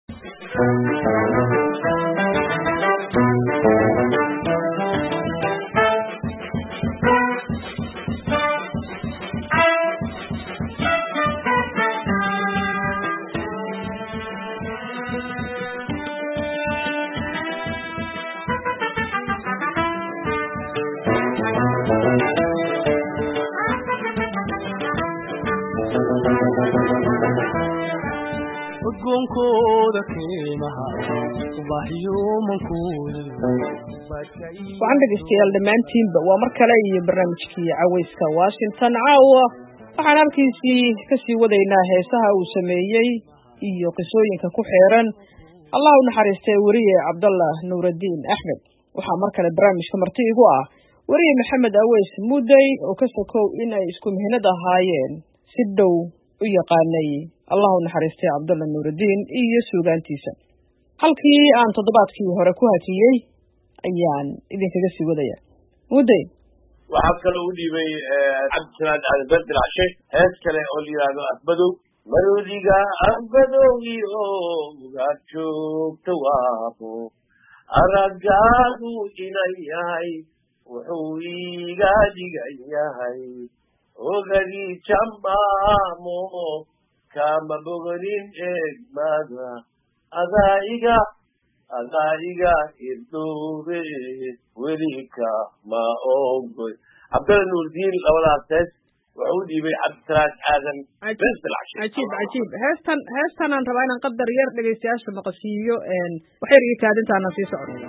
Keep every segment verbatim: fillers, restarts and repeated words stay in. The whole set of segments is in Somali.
waxaan dhegeystayaal dhammaantiinba waa mar kale iyo barnaamijkii cawayska Washington caawa waxaan halkiisii ka sii wadaynaa heesaha uu sameeyey iyo qisooyinka ku xeeran Allah u naxariistay wariye Cabdallah Nuuruddin Ahmed waxaa mar kale barnaamijka marti igu ah wariye Maxamed Aweys Muday oo ka sokow in ay isku mihnad ahaayeen si dhow u yaqaanay Allah u naxariistay Cabdallah Nuuruddin iyo suugaantiisa halkii aan toddobaadkii hore ku hakiyay ayaan idinkaga sii wadaya Muday waxaa kale u dhiibay Cabdisalaam Albadr Ashe hees kale oo liyaado Abado marodiga Abado iyo gajoogta waabo aragaadu inayay wuxuu iga dhigayahay ogadi jamaamo kama bogonin egmada adaiga adaiga idure welika ma ogoy Cabdallah Nuuruddin labadaas wuxuu dhiibay Cabdisalaam aadan Albadr Ashe ajiib ajiib heestan heestan aan rabaa inaan qadar yar dhageystayaasha maqasiiyo een waxay ii kaadintaana sii socdo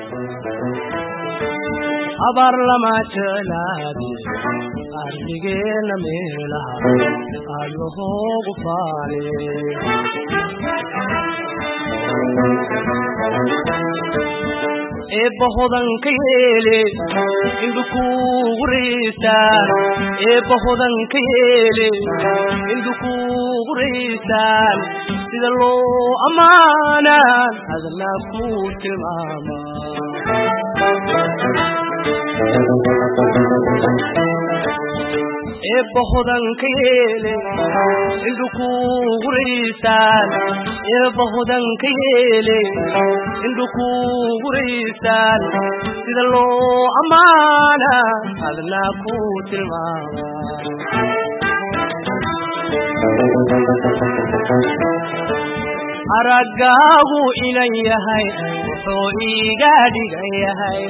abar lama jalaadi ardigeena meelaha ayuhu faale eba hodan ka yeele indu ku gureysa eba hodan ka yeele indu ku gureysa sida loo amaana adna ku tilmaama eba hodan ka yeele indu ku gureysa eba hodan ka yeele indu ku gureysa sida loo amaana adna ku tilmaama aragaagu inay yahay wuxuu iga dhigayahay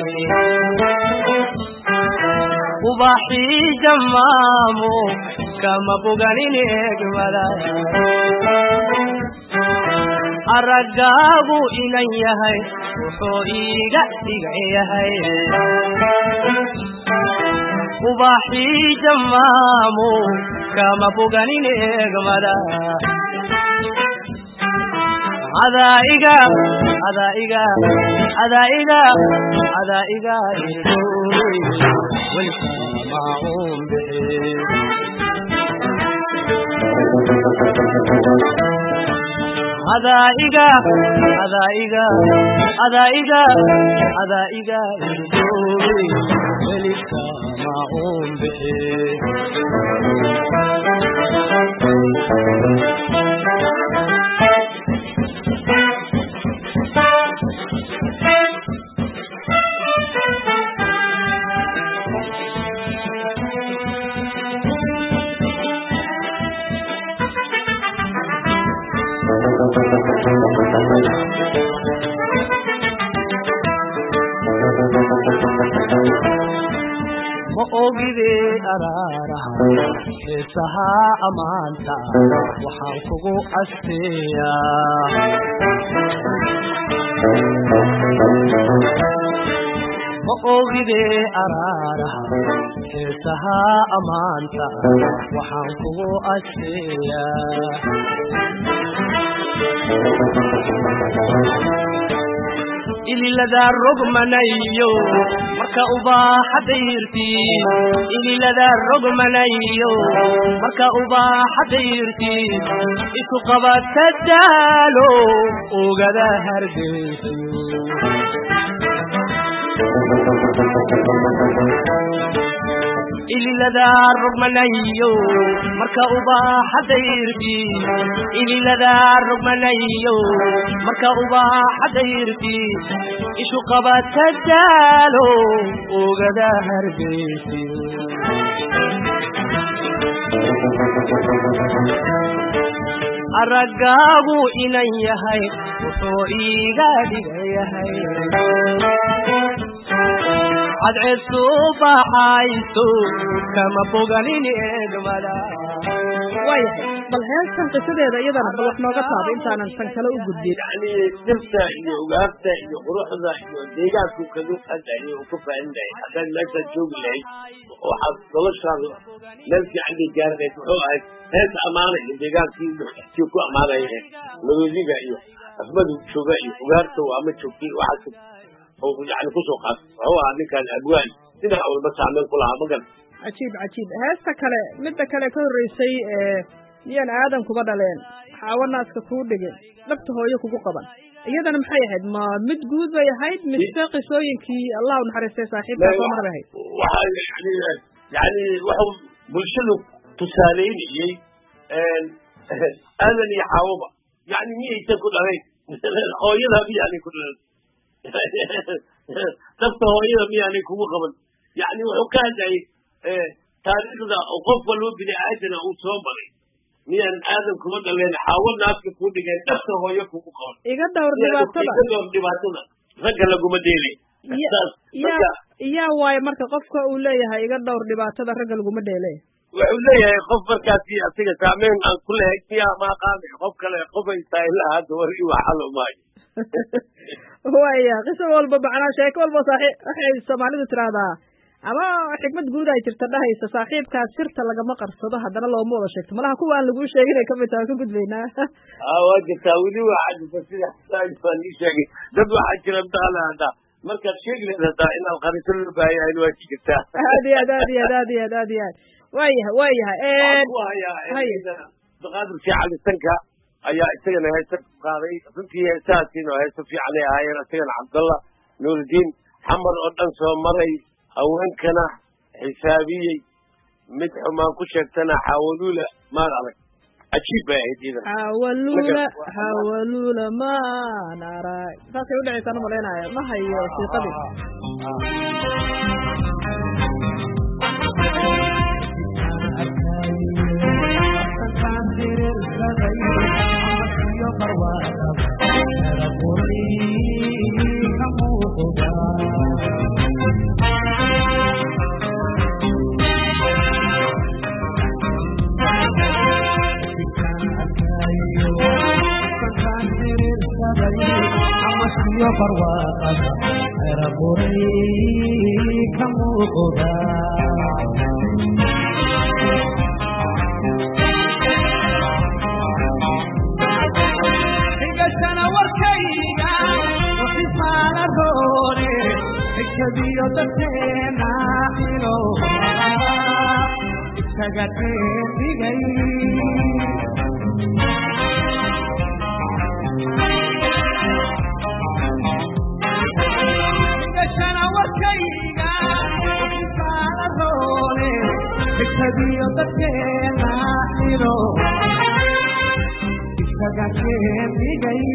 ubaxi jamaamo kama boganin egmada aragaagu inay yahay wuxuu iga dhigayahay ubaxi jamaamo kama boganin egmada adaiga adaiga adaiga adaiga welkama umbe adaiga adaiga adaiga adaiga welkama umbe ma ogide araaraha heesaha amaanta waxaan kugu asteeyaa ma ogide araaraha heesaha amaanta waxaan kugu asteeyaa ililada rogmanayo marka ubaaxadayrti ililada rogmanayo marka ubaaxadayrti isu qabata daalo ogada hargeyso إلي لدى الرقمنيو مركا أباح ديرتي إلي لدى الرقمنيو مركا أباح ديرتي إشو قبات تجالو وقدا هربيتي أرقابو إلي يهي وطوئي قادي يهي عد عسو فحايسو كما بوغانيني إجمالا وايحي بل هالسان قصدي إذا إذا نبدو وحنا قطاب إنتانا نسنكلا وقدين يعني نفسه إنه وقافته إنه قروحه إنه ديقاكو كذوك أنت إنه وكفة عنده حتى الناس تشوق لي وحط ضلش هذا نفسي عندي جاربة وحوها هذا أمانة ديقاكي تشوكو أمانة إيه مروزيقا إيه أفمدو شوقا إيه وقارته وعمد شوكي وحسب هو يعني كسو خاص هو هذه كان أبوان هنا أول بس عمل كلها مقل عجيب عجيب هسه كله مدة كله كل رئيسي يان آدم كبدلين حاولنا أسكتور دقيق لبته هو يكو قبل إذا نمحي هاد ما متجود ويا هيد مستقي سوين كي الله ونحرس صاحب كم مرة هيد وحال يعني يعني وهم بلشلو تسالين إيه أنا اللي حاوبة يعني مين تقول عليه خويلها بي يعني كل تبقى خويلها بي يعني كم قبل يعني وحكاية جاي تاريخ ذا وقف ولو بني آدم أو صوبري مين آدم كمان اللي حاول ناس يكون دقيق تبقى خويلها كم قبل إيجا دور دباتنا إيجا دور دباتنا رجع لقوم ديلي يا يا واي مركز قفك أولي هاي إيجا دور دباتنا رجع لقوم ديلي وأولي هاي قف بركاتي أتيجا تعمل عن كل هيك ما قام قف كله قف يستاهل هذا وري وحلو ماي هو يا قصة والبا معنا شيء والبا صحيح أحيي السماعين ترادا أما حكمة جودة يترتدها هي صاحب كاسرت لقى ما قرصده هذا الله مو شيء ما له هو اللي يقول شيء كم تاكل قد بينا آه واجد تاولي واحد بس يحتاج فني شيء ده واحد كلام تعالى هذا مركز شيء هذا إن القرية كله باي هاي الوقت كده هذه هذه هذه هذه هذه وياها وياها إيه وياها بقدر في على السنكة أيها استجنا هاي سب قاضي فنتي ساتين وهاي سفي عليها هاي استجنا عبد الله نور الدين حمر أردن سو مري أو إن كان حسابي مدح ما كشتنا حاولوا له ما عليك أشيب بعيد حاولوا له حاولوا له ما نرى فاكر يقول لي أنا ملينا ما هي في قبل برواقة ربوري كموقدا إنجشنا وركينا وحفال الروري اكتبيو تبتنا حلو اكتغتين بغير Dios te quiera pero esta que diga y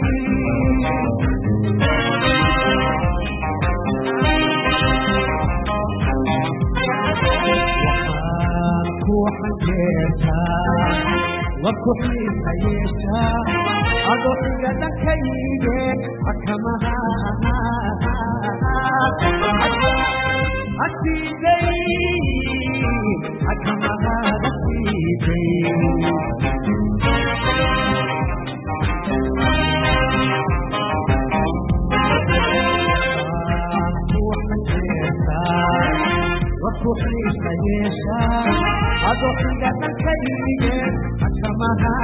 وحجيتها وكحي سيشها أضحك ذكيك حكمها أكيدي حكمها أكيدي وكحي سيشها أضحك ذكيك حكمها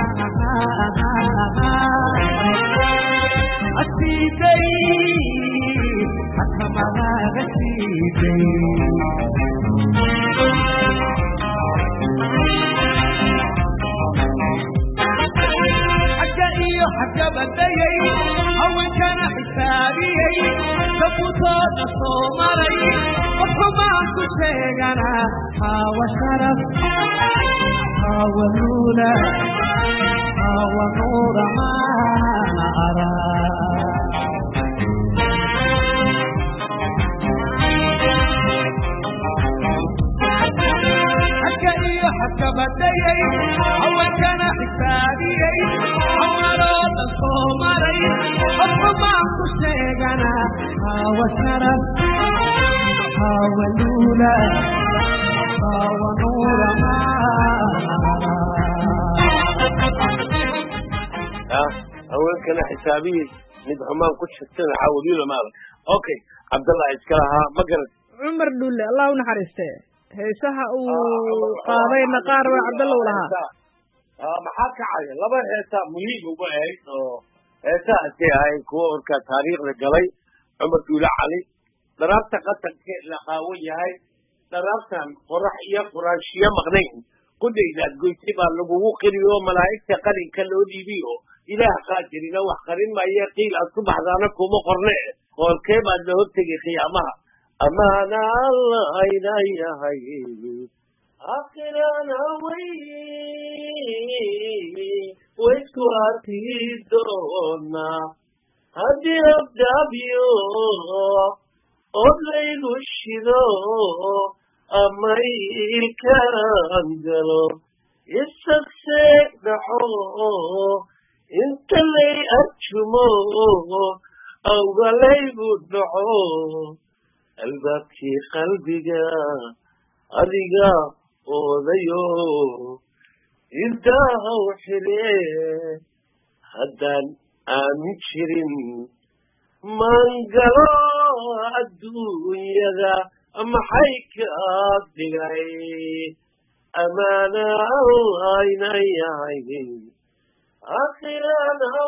أكيدي حكمها أكيدي حكا إيو حكا بديي أول كان حسابي شبوتنا صومري وحما كشيغنا هاو شرف هاو نولا هاو نور ما أرى حكى بديي أول كان حسابيي أمرات الصومري أطبع كشيغنا هاو شرف هاو لولا هاو نور ما أول كان حسابيي ندحمان كل شتنا حاولوا له مالك أوكي عبد الله إسكالها مقرد عمر دولة الله ونحرسته heesaha uu qaadayna qaar waa Cabdalla walaha ah maxaa ka caayo laba heesa muhiim ugu ahayd oo heesaha ay kuwa orka taariikhda galay Umar Duule Cali darabta qatanka la qaawan yahay darabtan qorax iyo quraashiyo maqnayn qudayda goysay baa lagu qiriyo malaa'ikta qarinka loo dhiibiyo ilaah qaadirina wax qarin ma iyo qiil asbaxdana kuma qorne qorkee baa la hortagay qiyaamaha أمانا الله إلهي آخرنا وي ويسكواتي دونا هدي أبدا بيو أوليل الشدو أمي الكرانجلو يسكسك نحو انت اللي أجمو أوليل النحو البكي قلبك أرجع وذيو انت وحري هدان آمن شرين من قرأ الدنيا ذا أما حيك أبدعي أمانا عين عيني آخرا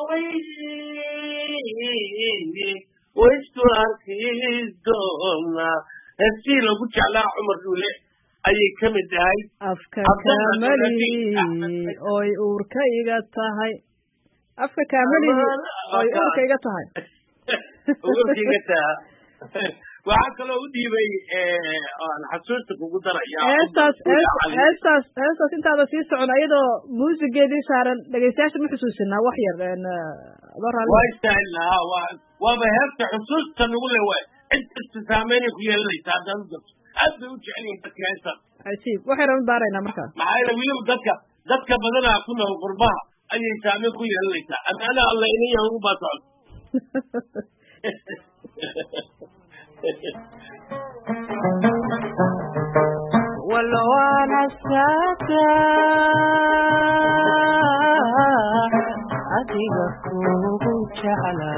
هوي ويشتو أركيز دونا السيلة قلت على عمر دولي أي كم داي أفكا كاملي أوي أوركا إيغاتاهاي أفكا كاملي أوي أوركا إيغاتاهاي أوركا إيغاتاها وعاك لو دي بي الحسوستك وقدر يا هستاس هستاس هستاس انت هذا سيسا عن أيضا موسيقى دي سارا لقيتاش محسوسنا وحير برا وايستاهل لها وبهرت حسوستا نقول له انت تساميني في اللي تعدل أبدا وجعني انت كيسا عسيب وحير من بارينا مركا معايا ويلو دكا دكا بدنا كنا القرباء أي يسامي في اللي تعدل أنا الله إني هو بطل ولو أنا ساكا أديك وجعلا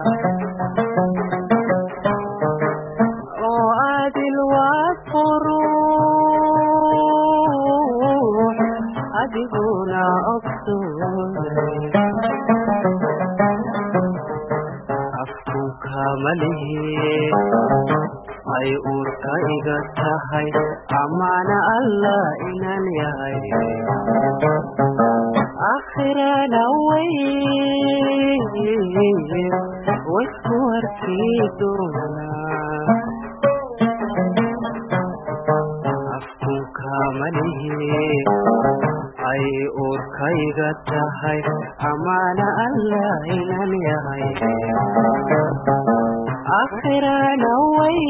وأدي الوفروح أديكونا أكتور أفكوك مليه أي أوركا إيغاتاهاي أمانا الله إنان ياهاي آخرنا وي ويسكور في دونا أفكوكا مليه أي أوركا إيغاتاهاي أمانا الله إنان ياهاي آخرنا وي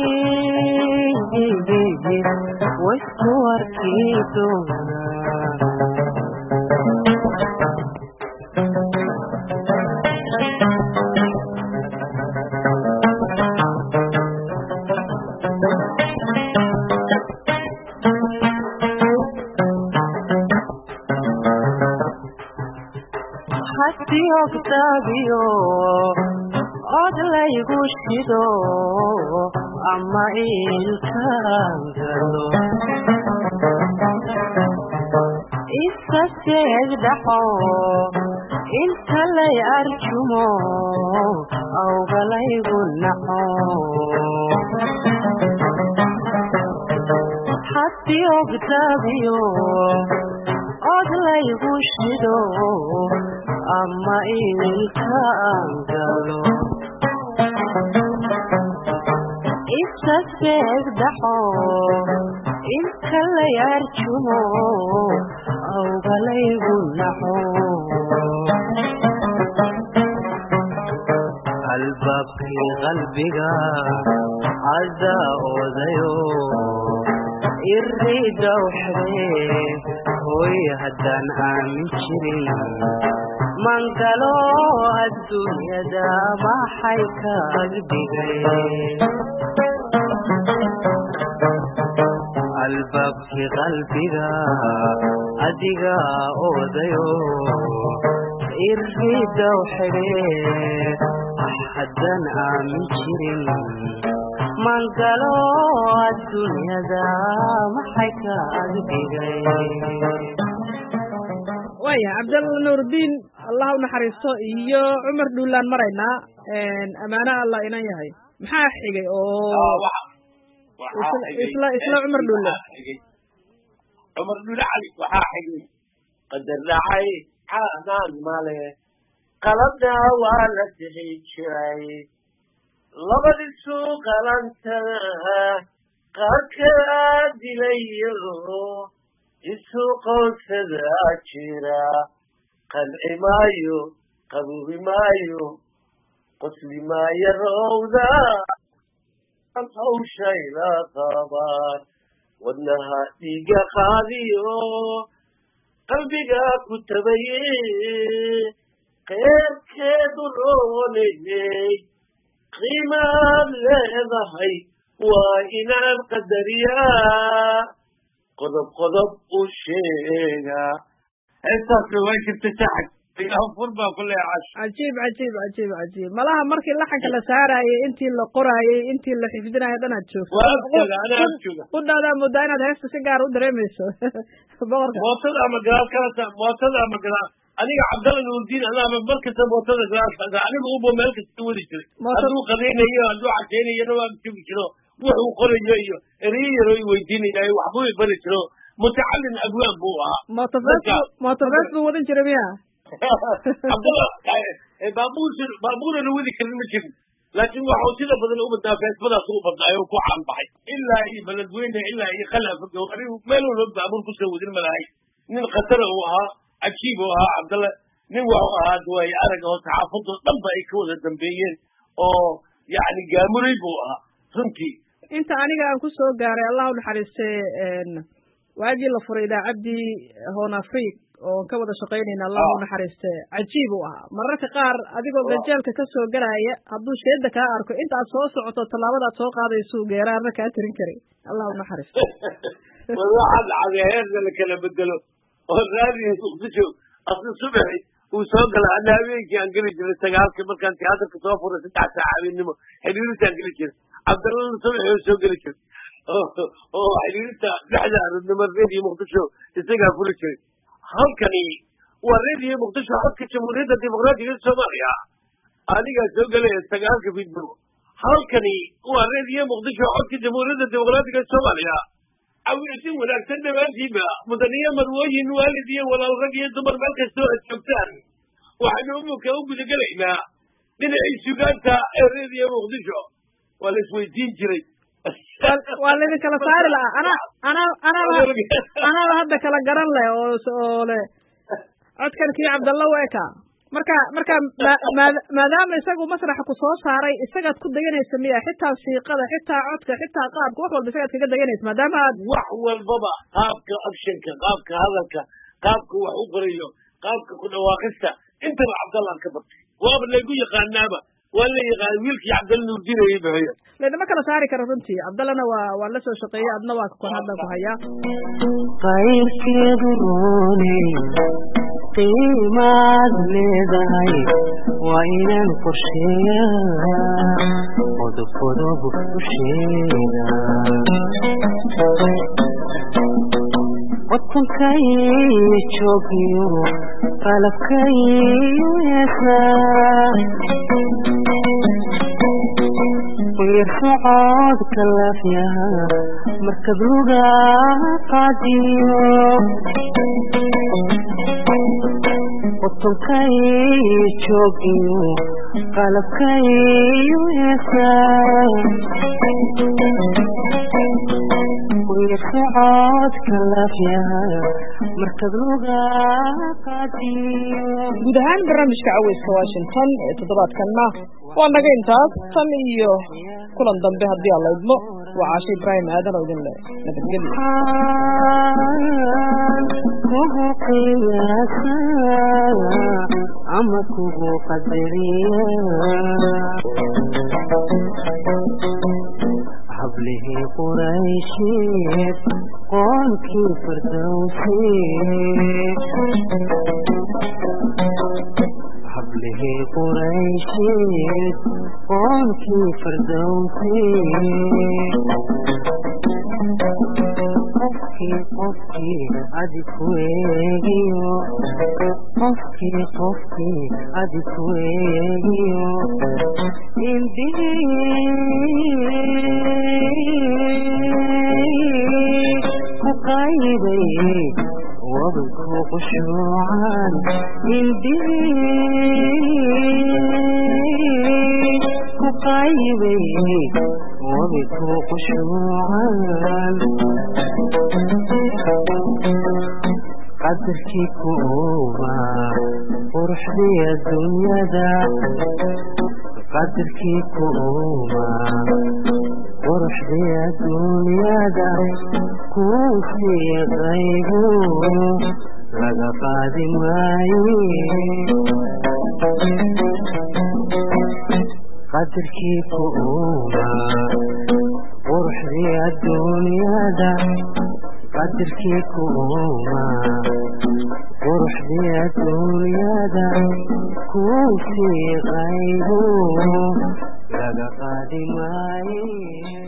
ويسكور في دونا حتى يكتبيو أدلي قشدو أما إلكان جلو إستسيق دحو إنت اللي أرجمو أو بلي قلنحو حتى يكتبيو أدلي قشدو أما إلكان جلو intaseeg dhaxo inta la yarjumo awgalaygu naxo albaabkii qalbiga cadda odayo irida uxree hoy haddaan aamin jirin mangalo adduunyada maxay ka agdhigay albaabkii qalbiga adiga odayo irida uxree haddaan aamin jirin mangalo adduunyada maxay ka agdhigay waya cabdalla nuurdiin allah u naxariisto iyo cumar dhuulaan maraynaa amaano allah inan yahay maxaa xigay oo isla isla cumar dhuulaan cumar dhuule cali waxaa xigay qadar dhacay caanaan male qalabna waa la tixi jiray labadiisu qalantada qaar kala dilayo isu qoonsadaa jira qanci maayo qabuubi maayo qosli maayo rowda hawshayla qabaan wadnaha dhiiga qaadiyo qalbiga ku tabaye qeyrkeedu roonayey qiimaad leedahay waa inaan qadariyaa qodob qodob u sheega intaas waa jirta saxag ilahfur baa ku leecash cajiib cajiib cajiib cajiib malaha markii laxanka la saarayay intii la qoraayay intii la xifdinayo dhan aad joogto udhaadaa moodaa inaad heesta si gaar u dareemayso boqorka mootada ama gadaal kala mootada ama gadaal aniga cabdalla nuurdiin anaaba markasta mootada gadaal kala aniga ubo meel kasta wadi jiray hadduu qadaynayo hadduu cadeynayana waa joogi jiro wuxuu qorayo iyo ereyo yaro i weydiinayo waxbuu i bari jiro mutacallim abwaan buu ahaa mootofees buu wadan jiray miya cabdalla baabuur baabuurana wadi karin ma jirin laakiin waxau sida badan u badnaa feesbadaas u badnaayo ku caan baxay ilaa iyo beledweyne ilaa iyo khalafa anigu meel walba baabuur kusoo wadin malahay nin khatara uu ahaa cajiib uu ahaa cabdalla nin waxu ahaa duwaay arag oo saxaafadoo dhan ba ay ka wada dambeeyeen oo yacni gaamuray buu ahaa runtii inta aniga aan ku soo gaaray allah u naxariistay waagii la furay idaacaddii hoon afriq oo ka wada shaqaynayna allah u naxariistay cajiib uu ahaa mararka qaar adigoo gajeelka ka soo galaya hadduu sheeda kaa arko intaad soo socoto tallaabadaad soo qaadaysuu geeraarna kaa tirin karay allah u naxariisto waxaa dhacday heerna la kala bedelo oo raadiyo muqdisho asli subaxi uu soo gala ana habeenkii aan geli jiray sagaalka markaan tiyaatarka soo furay saddex saaca habeenimo xiriirintaan geli jiray cabdallana subaxi oo soo geli jiray oo xiriirinta dhexda aroodnimo reediyo muqdisho isagaa furi jiray halkani waa reediyo muqdisho codka jamhuuriyadda dimuqraadiga soomaaliya anigaa soo gelaya sagaalka fidburo halkani waa reediyo muqdisho codka jamhuuriyadda dimuqraadiga soomaaliya awirsin wanaagsan dhammaantiiba mudaniyo marwooyin waalid iyo walaal rag iyo dumar meel kastoo aad joogtaan waxaynu umuka u gudagelaynaa dhinacii sugaanta ee reediyo muqdisho waa la isweydiin jiray waa laydin kala saari lahaa ana ana anaba anaba hadda kala garan leh oo oo le codkan kii cabdalla weeka marka marka maadaama isagu masraxa ku soo saaray isagaad ku deganaysa miya xitaa siiqada xitaa codka xitaa qaabka wax walba isagaad kaga deganaysa maadaama aad wax walbaba qaabka actionka qaabka hadalka qaabka wax u qorayo qaabka ku dhawaaqista intaba cabdallaan ka bartay waaba laygu yaqaanaaba waa la yaqaan wiilkii cabdalla nuurdiinayay bahayo laydama kala saari karo runtii cabdallana waa waa la soo shaqeeyey adna waa kan hadda ku hayaa qayrkeedu roone qiimaad leedahay waa inaan qorsheeyaa qodob qodob u sheega wadkankay joogiyo qalabkay heesaa weer socod kalafyaha markab luga qaadiyo wadkankay joogiyo qalabkay heesaa socod kalafyaha markad luga qaadiyo guud ahaan barnaamijka caweyska Washington ee toddobaadkanna waa naga intaas tan iyo kulan dambe haddii alla idmo waa Caashe Ibraahim aadan oo idin leh nabadgelyo kugu qiyaasa ama kugu qadariya hablehe quraysheed qoonkii firdawsi hablehe quraysheed qoonkii firdawsi qofkii qofkii adi ku eegiyo qofkii qofkii adi ku eegiyo indhihii ku qaybay wabku qushuucan indhihii ku qaybay wabku qushuucan qadarkii ku ooma quruxdii adduunyada qadarkii ku ooma quruxdii adduunyada kuu sii qaybu laga qaadi maaye qadarkii ku ooma quruxdii adduunyada qadarkii ku ooma quruxdii adduunyada kuu sii qaybu laga qaadi maaye